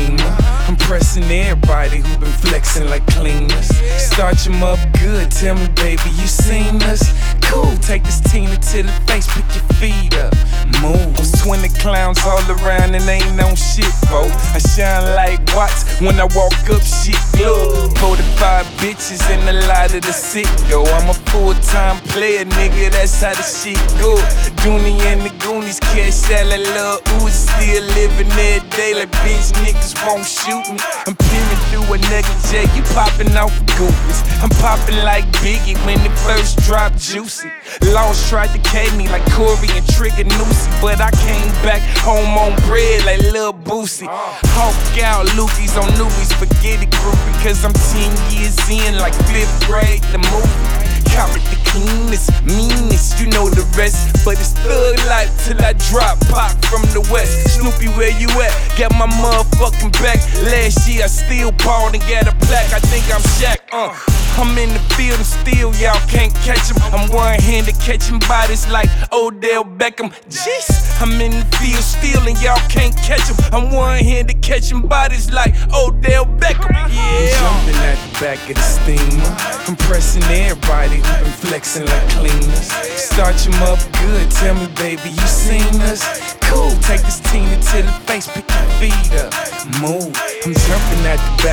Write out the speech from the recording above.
steamer. I'm pressing everybody who been flexing like cleaners. Start 'em up good, tell me baby you seen us. Cool, take this Tina to the face, pick your feet up. Moves, 20 clowns all around and ain't no shit, folks. I shine like watts when I walk up, shit glow. 45 bitches and a lot of the sick, yo. I'm a full-time player, nigga, that's how the shit go. Dooney and the Goonies, cash out like Lil Uzi. Still living every day like bitch niggas won't shoot me. I'm peering through a nigga J, you popping off goofies. I'm popping like Biggie when it first dropped Juicy. Lost tried to K me like Corey and Trigger Noosie, but I came back home on bread like Lil Boosie. Hawk out Lukey's on newbies, forget it group, because I'm 10 years in like 5th grade, the movie. Cop it the cleanest, meanest, you know the rest. But it's thug life till I drop, pop from the west. Snoopy, where you at? Got my motherfucking back. Last year I still balled and got a plaque. I think I'm Shaq, I'm in the field and still y'all can't catch him. I'm one-handed catching bodies like Odell Beckham. Jeez, I'm in the field still and y'all can't catch him. I'm one-handed catching bodies like Odell Beckham. Yeah, I'm jumping at the back of the steamer. I'm pressing everybody who been flexing like cleaners. Start 'em up good, tell me baby you seen us. Cool, take this Tina to the face, pick your feet up. Move, I'm jumping at the back.